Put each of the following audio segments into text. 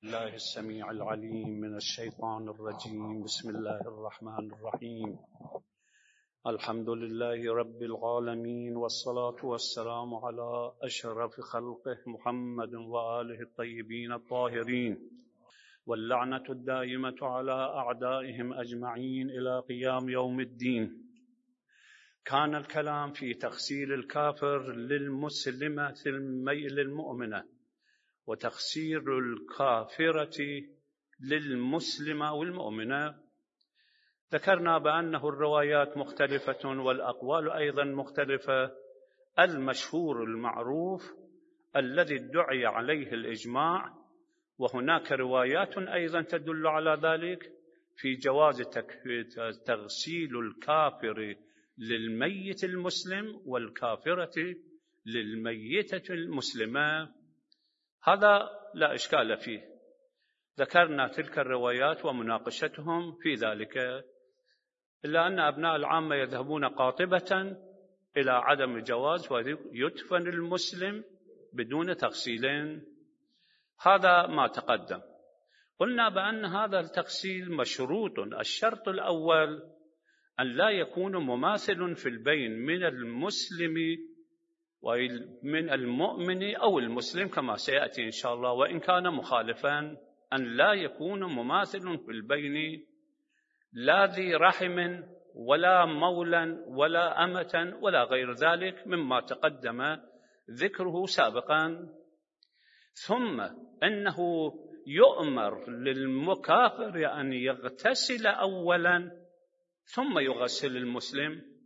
الله السميع العليم من الشيطان الرجيم. بسم الله الرحمن الرحيم. الحمد لله رب العالمين، والصلاة والسلام على أشرف خلقه محمد وآله الطيبين الطاهرين، واللعنة الدائمة على أعدائهم أجمعين إلى قيام يوم الدين. كان الكلام في تغسيل الكافر للمسلمة للمؤمنة، وتخسير الكافرة للمسلمة والمؤمنة. ذكرنا بأنه الروايات مختلفة والأقوال أيضا مختلفة. المشهور المعروف الذي ادعي عليه الإجماع، وهناك روايات أيضا تدل على ذلك، في جواز تغسيل الكافر للميت المسلم والكافرة للميتة المسلمة. هذا لا إشكال فيه. ذكرنا تلك الروايات ومناقشتهم في ذلك، إلا أن أبناء العامة يذهبون قاطبة إلى عدم الجواز، ويدفن المسلم بدون تغسيل. هذا ما تقدم. قلنا بأن هذا التغسيل مشروط. الشرط الأول أن لا يكون مماثل في البين من المسلم ومن المؤمن أو المسلم كما سيأتي إن شاء الله، وإن كان مخالفا أن لا يكون مماثل في البين، لا ذي رحم ولا مولا ولا أمة ولا غير ذلك مما تقدم ذكره سابقا. ثم أنه يؤمر للمكافر أن يغتسل أولا ثم يغسل المسلم،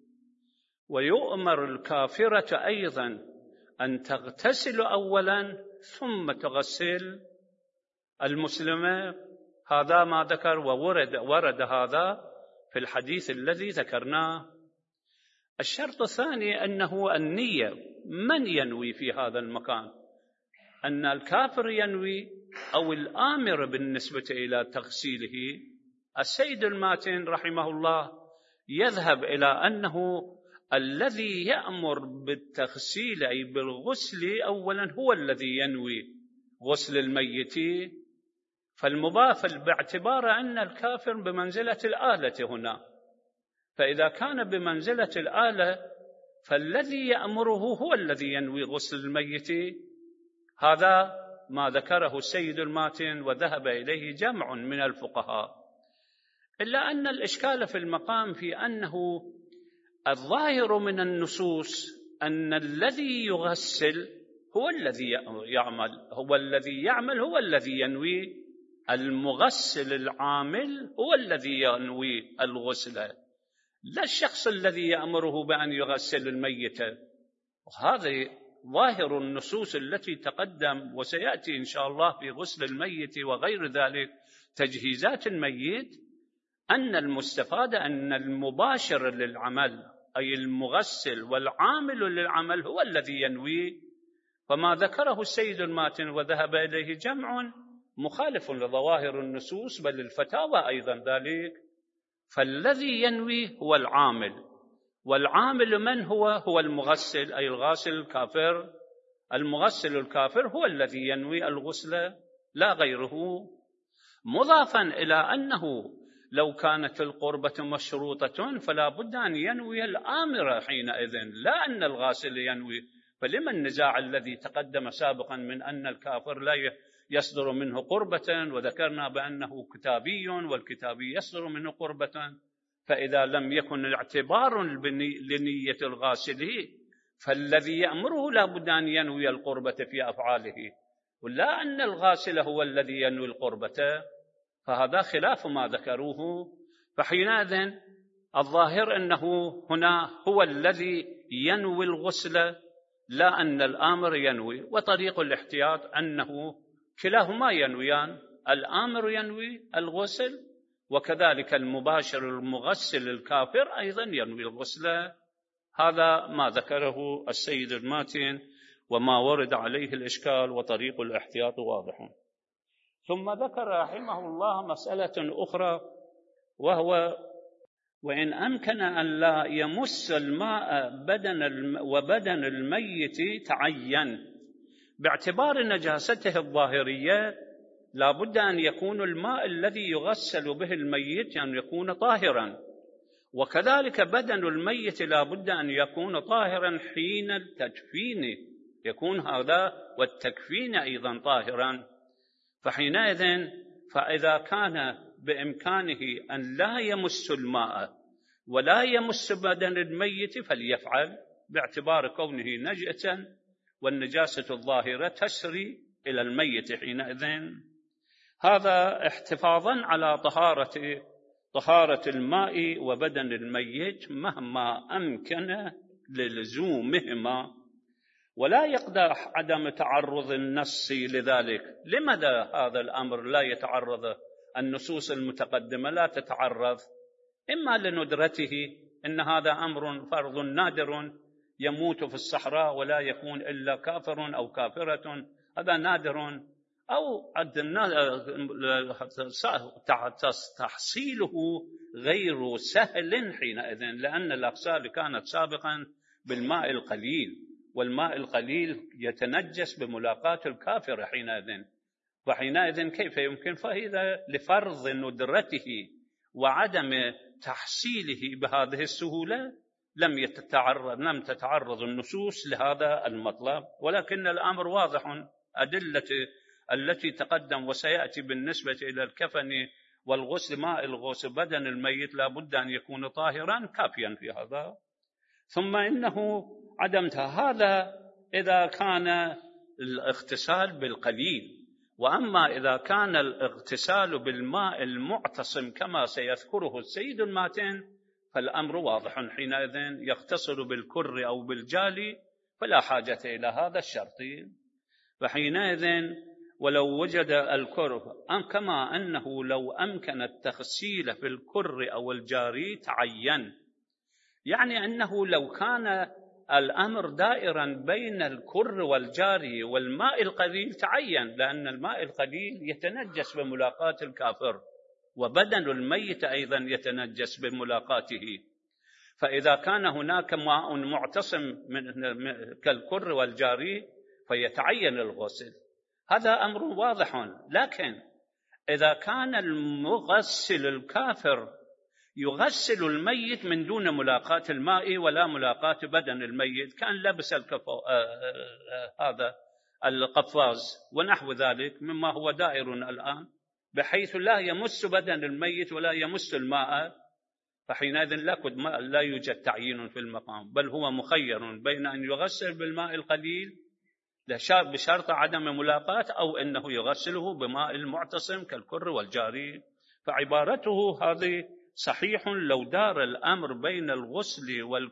ويؤمر الكافرة أيضا أن تغتسل أولا ثم تغسل المسلمة. هذا ما ذكر، وورد هذا في الحديث الذي ذكرناه. الشرط الثاني أنه النية. من ينوي في هذا المكان؟ أن الكافر ينوي أو الآمر بالنسبة إلى تغسيله؟ السيد الماتن رحمه الله يذهب إلى أنه الذي يأمر بالتغسيل أي بالغسل أولا هو الذي ينوي غسل الميت، باعتبار أن الكافر بمنزلة الآلة هنا، فإذا كان بمنزلة الآلة فالذي يأمره هو الذي ينوي غسل الميت. هذا ما ذكره السيد الماتن وذهب إليه جمع من الفقهاء. إلا أن الإشكال في المقام في أنه الظاهر من النصوص أن الذي يغسل هو الذي يعمل، هو الذي ينوي. المغسل العامل هو الذي ينوي الغسل، لا الشخص الذي يأمره بأن يغسل الميت. وهذا ظاهر النصوص التي تقدم، وسيأتي إن شاء الله في غسل الميت وغير ذلك تجهيزات الميت، أن المستفاد أن المباشر للعمل أي المغسل والعامل للعمل هو الذي ينوي. فما ذكره السيد الماتن وذهب إليه جمع مخالف لظواهر النصوص، بل الفتاوى أيضا ذلك. فالذي ينوي هو العامل، والعامل من هو المغسل أي الغاسل الكافر. المغسل الكافر هو الذي ينوي الغسل لا غيره. مضافا إلى أنه لو كانت القربة مشروطة فلا بد أن ينوي الآمر حينئذ، لا أن الغاسل ينوي. فلما النزاع الذي تقدم سابقا من أن الكافر لا يصدر منه قربة، وذكرنا بأنه كتابي والكتابي يصدر منه قربة، فإذا لم يكن اعتبار لنية الغاسل فالذي يأمره لا بد أن ينوي القربة في أفعاله، ولا أن الغاسل هو الذي ينوي القربة. فهذا خلاف ما ذكروه. فحينئذ الظاهر أنه هنا هو الذي ينوي الغسل، لا أن الآمر ينوي. وطريق الاحتياط أنه كلاهما ينويان، الآمر ينوي الغسل وكذلك المباشر المغسل الكافر أيضا ينوي الغسل. هذا ما ذكره السيد الماتن وما ورد عليه الإشكال، وطريق الاحتياط واضح. ثم ذكر رحمه الله مسألة أخرى، وهو وإن أمكن أن لا يمس الماء وبدن الميت تعين باعتبار نجاسته الظاهرية لا بد أن يكون الماء الذي يغسل به الميت أن يكون طاهرا، وكذلك بدن الميت لا بد أن يكون طاهرا حين التدفين، يكون هذا والتكفين أيضا طاهرا. فحينئذ فإذا كان بإمكانه أن لا يمس الماء ولا يمس بدن الميت فليفعل، باعتبار كونه نجسا، والنجاسة الظاهرة تسري إلى الميت حينئذ. هذا احتفاظا على طهارة الماء وبدن الميت مهما أمكن للزومهما، ولا يقدح عدم تعرض النص لذلك. لماذا هذا الأمر لا يتعرض؟ النصوص المتقدمة لا تتعرض، إما لندرته، إن هذا أمر فرض نادر يموت في الصحراء ولا يكون إلا كافر أو كافرة، هذا نادر، أو تحصيله غير سهل حينئذ، لأن الأغسال كانت سابقا بالماء القليل، والماء القليل يتنجس بملاقاة الكافر حينئذ، وحينئذ كيف يمكن؟ فإذا لفرض ندرته وعدم تحصيله بهذه السهولة لم تتعرض النصوص لهذا المطلب. ولكن الأمر واضح، أدلة التي تقدم وسيأتي بالنسبة إلى الكفن والغسل، ماء الغسل بدن الميت لا بد أن يكون طاهرا كافيا في هذا. ثم إنه هذا إذا كان الاغتسال بالقليل، وأما إذا كان الاغتسال بالماء المعتصم كما سيذكره السيد الماتن فالأمر واضح، حينئذ يغتسل بالكر أو بالجالي فلا حاجة إلى هذا الشرط. فحينئذ ولو وجد الكر، كما أنه لو أمكن التغسيل في الكر أو الجاري تعين، يعني أنه لو كان الأمر دائرا بين الكر والجاري والماء القليل تعين، لأن الماء القليل يتنجس بملاقاة الكافر، وبدن الميت أيضا يتنجس بملاقاته. فإذا كان هناك ماء معتصم كالكر والجاري فيتعين الغسل، هذا أمر واضح. لكن إذا كان المغسل الكافر يغسل الميت من دون ملاقاة الماء ولا ملاقاة بدن الميت، كان لبس هذا القفاز ونحو ذلك مما هو دائر الآن، بحيث لا يمس بدن الميت ولا يمس الماء، فحينئذ لا يوجد تعيين في المقام، بل هو مخير بين أن يغسل بالماء القليل بشرط عدم ملاقاة، أو أنه يغسله بماء المعتصم كالكر والجاري. فعبارته هذه صحيح لو دار الأمر بين الغسل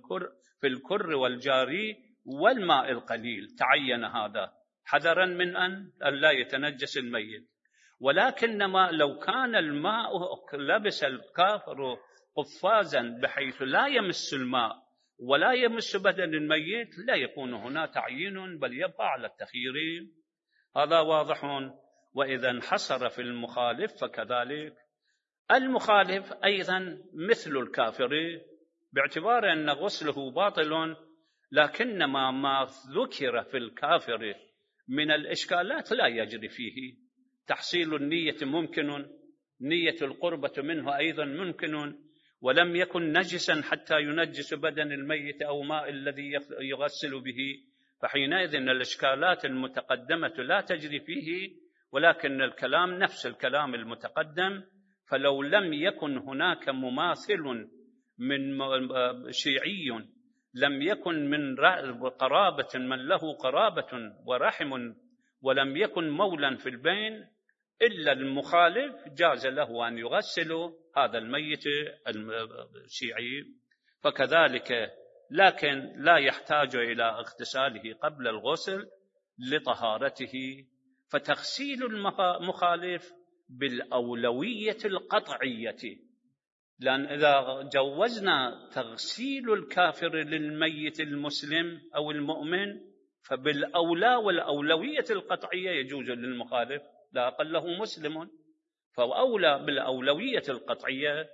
في الكر والجاري والماء القليل تعين هذا، حذرا من أن لا يتنجس الميت. ولكنما لو كان الماء لبس الكافر قفازا بحيث لا يمس الماء ولا يمس بدن الميت، لا يكون هنا تعيين، بل يبقى على التخيير. هذا واضح. وإذا انحصر في المخالف فكذلك. المخالف أيضا مثل الكافر، باعتبار أن غسله باطل، لكنما ما ذكر في الكافر من الإشكالات لا يجري فيه. تحصيل النية ممكن، نية القربة منه أيضا ممكن، ولم يكن نجسا حتى ينجس بدن الميت أو ماء الذي يغسل به، فحينئذ الإشكالات المتقدمة لا تجري فيه، ولكن الكلام نفس الكلام المتقدم. فلو لم يكن هناك مماثل من شيعي، لم يكن من قرابة من له قرابة ورحم، ولم يكن مولا في البين إلا المخالف، جاز له أن يغسل هذا الميت الشيعي. فكذلك، لكن لا يحتاج إلى اغتساله قبل الغسل لطهارته. فتغسيل المخالف بالأولوية القطعية، لأن إذا جوزنا تغسيل الكافر للميت المسلم أو المؤمن فبالأولى والأولوية القطعية يجوز للمخالف، لا أقله مسلم، فأولى بالأولوية القطعية.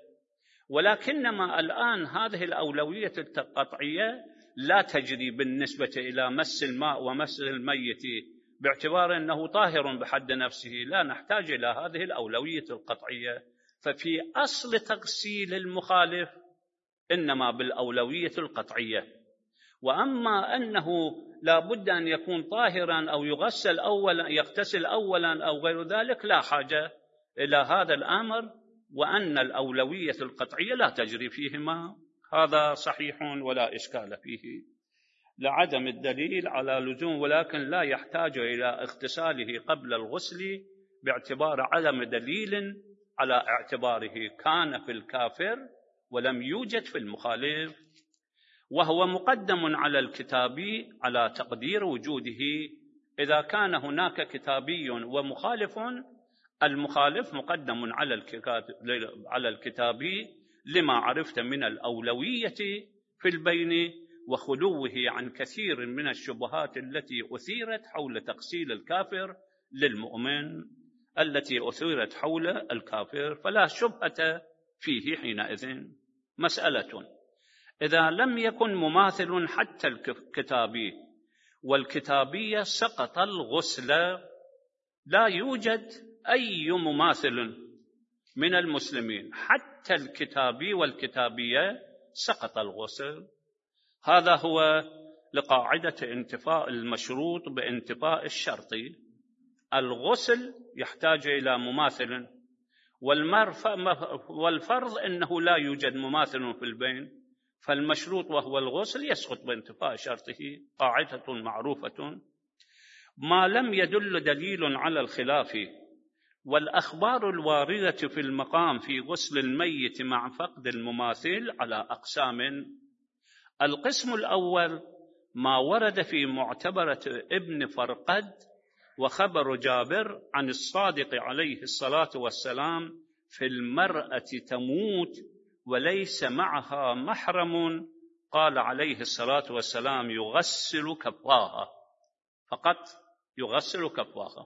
ولكنما الآن هذه الأولوية القطعية لا تجري بالنسبة إلى مس الماء ومس الميت باعتبار أنه طاهر بحد نفسه، لا نحتاج إلى هذه الأولوية القطعية. ففي أصل تغسيل المخالف إنما بالأولوية القطعية. وأما أنه لا بد أن يكون طاهرا أو يغسل أولا، يغتسل أولا أو غير ذلك، لا حاجة إلى هذا الأمر، وأن الأولوية القطعية لا تجري فيهما، هذا صحيح ولا إشكال فيه لعدم الدليل على لزوم، ولكن لا يحتاج إلى اغتساله قبل الغسل باعتبار عدم دليل على اعتباره كان في الكافر ولم يوجد في المخالف، وهو مقدم على الكتابي على تقدير وجوده. إذا كان هناك كتابي ومخالف، المخالف مقدم على الكتابي لما عرفت من الأولوية في البين وخلوه عن كثير من الشبهات التي أثيرت حول تغسيل الكافر للمؤمن، التي أثيرت حول الكافر، فلا شبهة فيه حينئذ. مسألة: إذا لم يكن مماثل حتى الكتابي والكتابية سقط الغسل، لا يوجد أي مماثل من المسلمين حتى الكتابي والكتابية سقط الغسل. هذا هو لقاعدة انتفاء المشروط بانتفاء الشرط. الغسل يحتاج إلى مماثل، والفرض أنه لا يوجد مماثل في البين، فالمشروط وهو الغسل يسقط بانتفاء شرطه، قاعدة معروفة. ما لم يدل دليل على الخلاف، والأخبار الواردة في المقام في غسل الميت مع فقد المماثل على أقسام. القسم الأول ما ورد في معتبرة ابن فرقد وخبر جابر عن الصادق عليه الصلاة والسلام في المرأة تموت وليس معها محرم، قال عليه الصلاة والسلام: يغسل كفاها، فقط يغسل كفاها.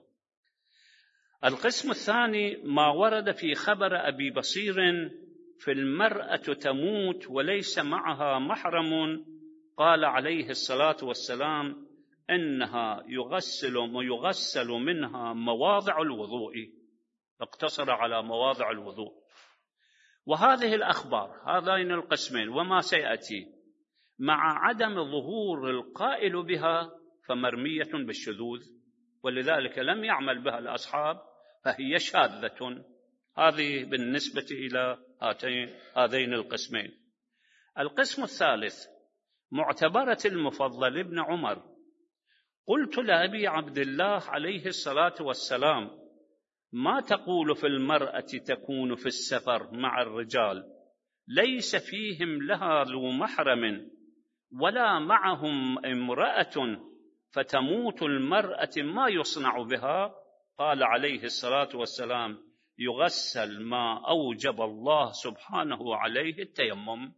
القسم الثاني ما ورد في خبر أبي بصير في المرأة تموت وليس معها محرم، قال عليه الصلاة والسلام: إنها يغسل منها مواضع الوضوء، اقتصر على مواضع الوضوء. وهذه الأخبار، هذين القسمين وما سيأتي، مع عدم ظهور القائل بها فمرمية بالشذوذ، ولذلك لم يعمل بها الأصحاب، فهي شاذة. هذه بالنسبة إلى هذين القسمين. القسم الثالث معتبرة المفضل ابن عمر: قلت لأبي عبد الله عليه الصلاة والسلام: ما تقول في المرأة تكون في السفر مع الرجال ليس فيهم لها ذو محرم ولا معهم امرأة فتموت المرأة، ما يصنع بها؟ قال عليه الصلاة والسلام: يغسل ما أوجب الله سبحانه عليه التيمم.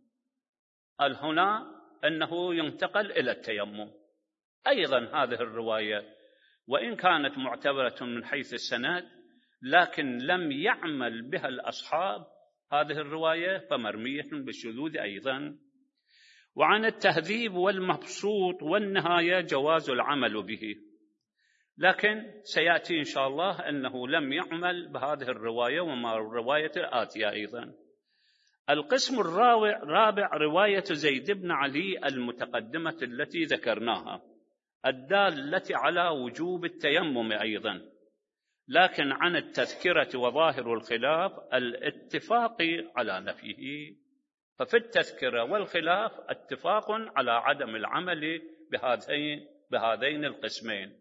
هنا أنه ينتقل إلى التيمم. أيضا هذه الرواية وإن كانت معتبرة من حيث السند، لكن لم يعمل بها الأصحاب، هذه الرواية فمرمية بالشذوذ أيضا. وعن التهذيب والمبسوط والنهاية جواز العمل به، لكن سيأتي إن شاء الله أنه لم يعمل بهذه الرواية وما الرواية الآتية أيضا. القسم الرابع رواية زيد بن علي المتقدمة التي ذكرناها، الدالة على وجوب التيمم أيضا، لكن عن التذكرة وظاهر الخلاف الاتفاق على نفيه. ففي التذكرة والخلاف اتفاق على عدم العمل بهذين القسمين.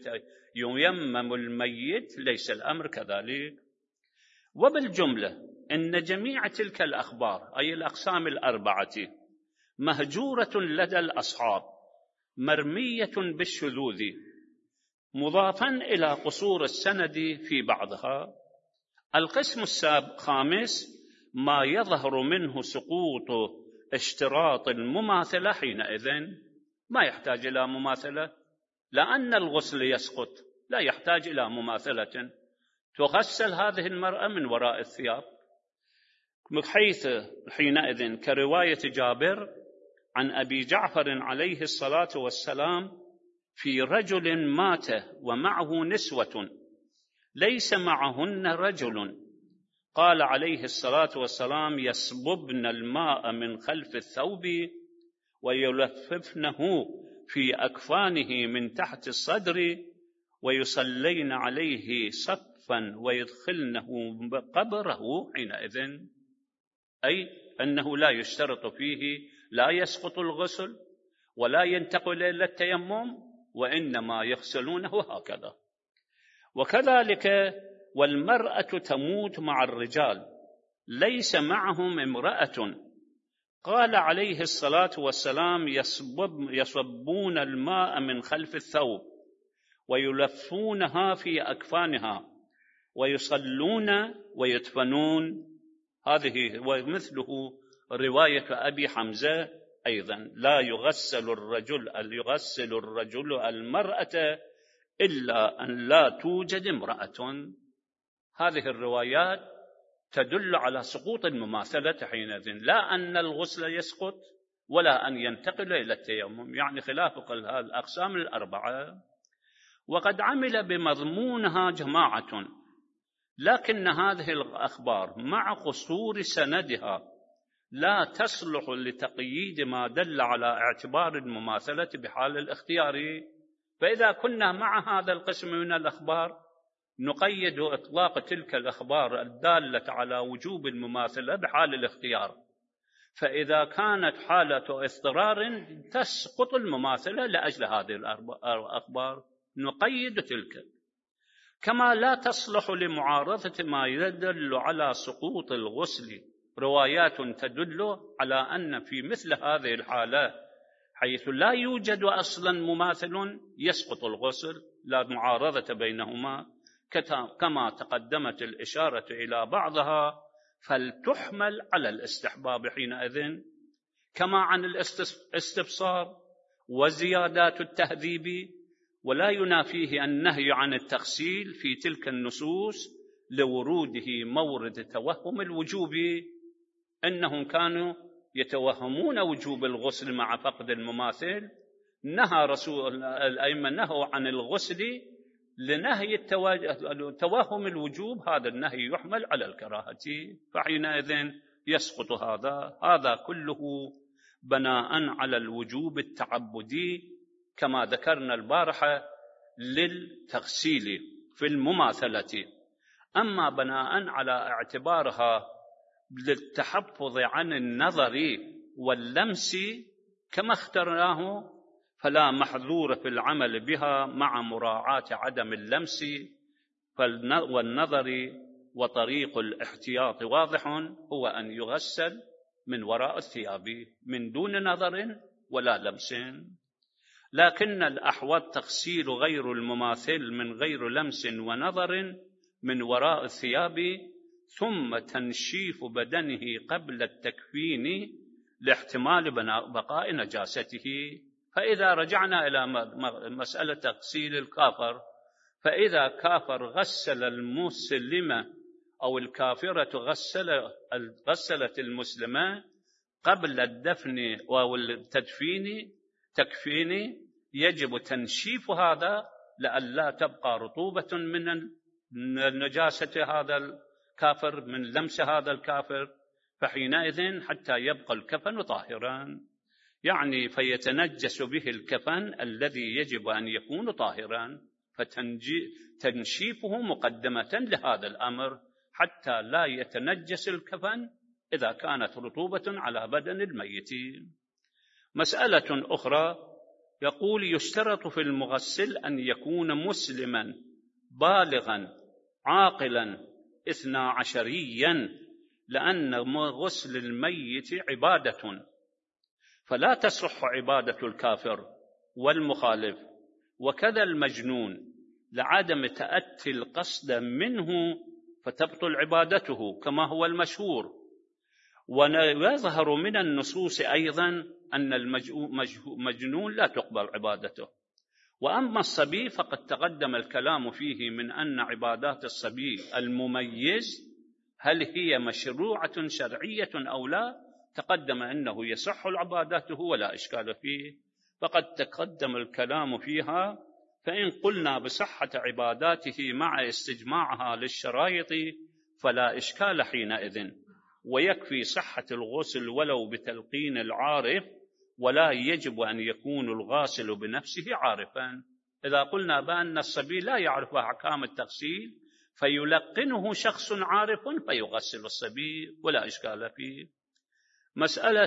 ييمم الميت، ليس الأمر كذلك. وبالجملة إن جميع تلك الأخبار، أي الأقسام الأربعة، مهجورة لدى الأصحاب، مرمية بالشذوذ، مضافا إلى قصور السند في بعضها. القسم الخامس ما يظهر منه سقوط اشتراط المماثلة، حينئذ ما يحتاج إلى مماثلة، لأن الغسل يسقط، لا يحتاج إلى مماثلة. تغسل هذه المرأة من وراء الثياب، بحيث حينئذ كرواية جابر عن أبي جعفر عليه الصلاة والسلام في رجل مات ومعه نسوة ليس معهن رجل، قال عليه الصلاة والسلام: يصببن الماء من خلف الثوب ويلففنه في أكفانه من تحت الصدر ويصلين عليه صفا ويدخلنه قبره حينئذ، أي أنه لا يشترط فيه، لا يسقط الغسل ولا ينتقل إلى التيمم، وإنما يغسلونه هكذا. وكذلك والمرأة تموت مع الرجال ليس معهم امرأة، قال عليه الصلاة والسلام: يصبون الماء من خلف الثوب ويلفونها في أكفانها ويصلون ويدفنون. هذه ومثله رواية أبي حمزة أيضا: لا يغسل الرجل المرأة إلا أن لا توجد امرأة. هذه الروايات تدل على سقوط المماثلة حينئذ، لا أن الغسل يسقط ولا أن ينتقل إلى التيمم، يعني خلاف الأقسام الأربعة. وقد عمل بمضمونها جماعة، لكن هذه الأخبار مع قصور سندها لا تصلح لتقييد ما دل على اعتبار المماثلة بحال الاختيار. فإذا كنا مع هذا القسم من الأخبار نقيد إطلاق تلك الأخبار الدالة على وجوب المماثلة بحال الاختيار، فإذا كانت حالة اضطرار تسقط المماثلة لأجل هذه الأخبار نقيد تلك. كما لا تصلح لمعارضة ما يدل على سقوط الغسل روايات تدل على أن في مثل هذه الحالة حيث لا يوجد أصلا مماثل يسقط الغسل، لا معارضة بينهما، كما تقدمت الإشارة إلى بعضها، فلتحمل على الاستحباب حينئذ، كما عن الاستبصار وزيادات التهذيب، ولا ينافيه النهي عن التغسيل في تلك النصوص لوروده مورد توهم الوجوب. إنهم كانوا يتوهمون وجوب الغسل مع فقد المماثل، نهى رسول الأئمة نهوا عن الغسل لنهي توهم الوجوب، هذا النهي يحمل على الكراهة، فحينئذ يسقط هذا كله بناء على الوجوب التعبدي كما ذكرنا البارحة للتغسيل في المماثلة. أما بناء على اعتبارها للتحفظ عن النظر واللمس كما اخترناه فلا محظور في العمل بها مع مراعاة عدم اللمس والنظر. وطريق الاحتياط واضح، هو أن يغسل من وراء الثياب من دون نظر ولا لمس، لكن الأحوط تغسيل غير المماثل من غير لمس ونظر من وراء الثياب، ثم تنشيف بدنه قبل التكفين لاحتمال بقاء نجاسته. فإذا رجعنا إلى مسألة تغسيل الكافر، فإذا كافر غسل المسلمة أو الكافرة غسلت المسلمة قبل الدفن أو تكفين، يجب تنشيف هذا لئلا تبقى رطوبة من النجاسة هذا الكافر، من لمس هذا الكافر، فحينئذ حتى يبقى الكفن طاهرا، يعني فيتنجس به الكفن الذي يجب أن يكون طاهرا، فتنشيفه مقدمة لهذا الأمر حتى لا يتنجس الكفن إذا كانت رطوبة على بدن الميت. مسألة أخرى يقول: يشترط في المغسل أن يكون مسلما بالغا عاقلا 12، لأن غسل الميت عبادة، فلا تصح عبادة الكافر والمخالف وكذا المجنون لعدم تأتي القصد منه، فتبطل عبادته كما هو المشهور. ويظهر من النصوص أيضا أن المجنون لا تقبل عبادته. وأما الصبي فقد تقدم الكلام فيه من أن عبادات الصبي المميز هل هي مشروعة شرعية أو لا، تقدم أنه يصح عبادته ولا إشكال فيه. فقد تقدم الكلام فيها، فإن قلنا بصحة عباداته مع استجماعها للشرائط فلا إشكال حينئذ، ويكفي صحة الغسل ولو بتلقين العارف، ولا يجب أن يكون الغاسل بنفسه عارفا. إذا قلنا بأن الصبي لا يعرف أحكام التغسيل فيلقنه شخص عارف فيغسل الصبي ولا إشكال فيه. مسألة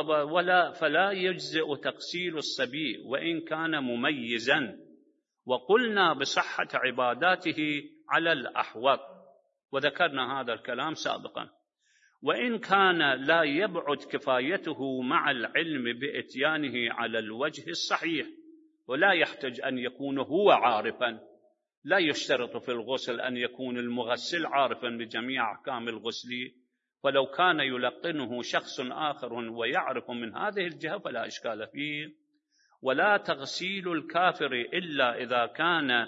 فلا يجزئ تغسيل الصبي وإن كان مميزا، وقلنا بصحة عباداته على الأحوط، وذكرنا هذا الكلام سابقا. وإن كان لا يبعد كفايته مع العلم بإتيانه على الوجه الصحيح، ولا يحتاج أن يكون هو عارفا، لا يشترط في الغسل أن يكون المغسل عارفا بجميع أحكام الغسل، ولو كان يلقنه شخص آخر ويعرف من هذه الجهة فلا إشكال فيه. ولا تغسيل الكافر إلا إذا كان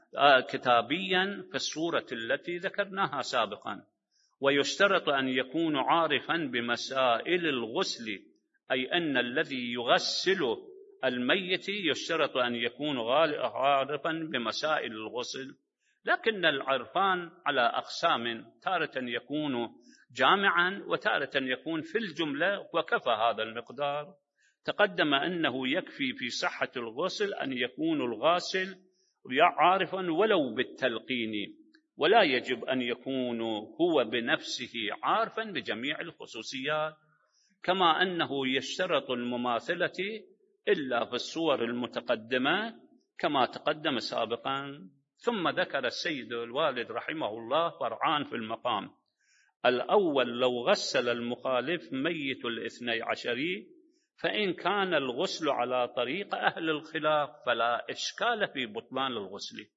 كتابيا في الصورة التي ذكرناها سابقا، ويشترط أن يكون عارفا بمسائل الغسل، أي أن الذي يغسل الميت يشترط أن يكون عارفا بمسائل الغسل. لكن العرفان على أقسام، تارة يكون جامعا وتارة يكون في الجملة، وكفى هذا المقدار. تقدم أنه يكفي في صحة الغسل أن يكون الغاسل عارفا ولو بالتلقين، ولا يجب أن يكون هو بنفسه عارفا بجميع الخصوصيات، كما أنه يشترط المماثلة إلا في الصور المتقدمة كما تقدم سابقا. ثم ذكر السيد الوالد رحمه الله فرعان في المقام. الأول: لو غسل المخالف ميت الاثني عشري، فإن كان الغسل على طريق أهل الخلاف فلا إشكال في بطلان الغسل،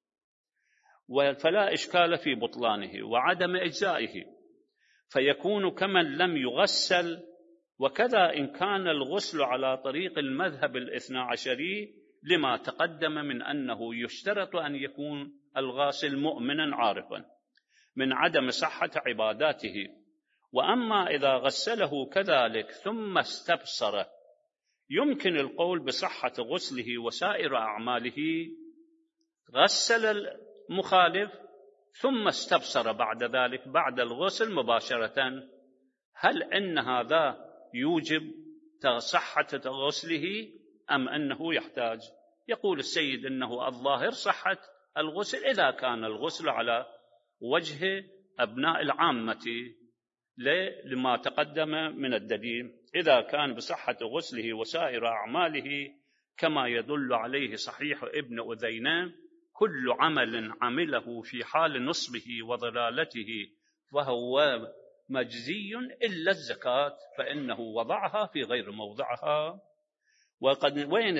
فلا إشكال في بطلانه وعدم إجزائه، فيكون كمن لم يغسل. وكذا إن كان الغسل على طريق المذهب الاثنى عشري، لما تقدم من أنه يشترط أن يكون الغاسل مؤمنا عارفا من عدم صحة عباداته. وأما إذا غسله كذلك ثم استبصر، يمكن القول بصحة غسله وسائر أعماله. غسل المخالف ثم استبصر بعد ذلك بعد الغسل مباشرة، هل إن هذا يوجب صحة غسله أم أنه يحتاج؟ يقول السيد إنه الظاهر صحة الغسل إذا كان الغسل على وجه أبناء العامة، لما تقدم من الدليل. إذا كان بصحة غسله وسائر أعماله كما يدل عليه صحيح ابن أذينة: كل عمل عمله في حال نصبه وضلالته فهو مجزي إلا الزكاة، فإنه وضعها في غير موضعها. وين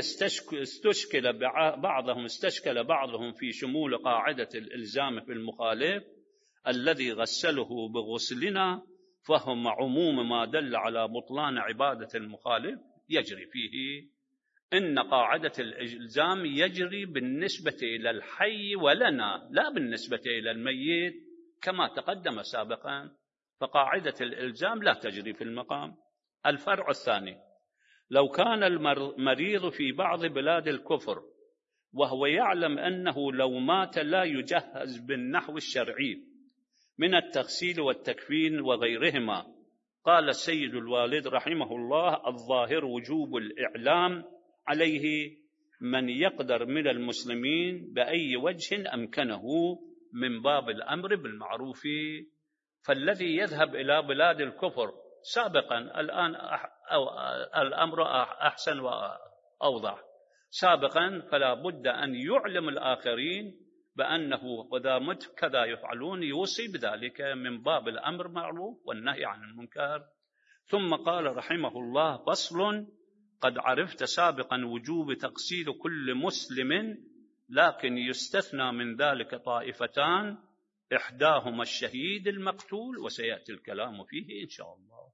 استشكل بعضهم في شمول قاعدة الإلزام في المخالف الذي غسله بغسلنا، فهم عموم ما دل على بطلان عبادة المخالف يجري فيه. إن قاعدة الإلزام يجري بالنسبة إلى الحي ولنا، لا بالنسبة إلى الميت كما تقدم سابقا، فقاعدة الإلزام لا تجري في المقام. الفرع الثاني: لو كان المريض في بعض بلاد الكفر وهو يعلم أنه لو مات لا يجهز بالنحو الشرعي من التغسيل والتكفين وغيرهما، قال السيد الوالد رحمه الله: الظاهر وجوب الإعلام عليه من يقدر من المسلمين بأي وجه أمكنه من باب الأمر بالمعروف. فالذي يذهب إلى بلاد الكفر سابقا، الآن الأمر أحسن وأوضح، سابقا فلا بد أن يعلم الآخرين بأنه إذا مت كذا يفعلون، يوصي بذلك من باب الأمر بالمعروف والنهي عن المنكر. ثم قال رحمه الله: فصل: قد عرفت سابقا وجوب تغسيل كل مسلم، لكن يستثنى من ذلك طائفتان، إحداهما الشهيد المقتول، وسيأتي الكلام فيه إن شاء الله.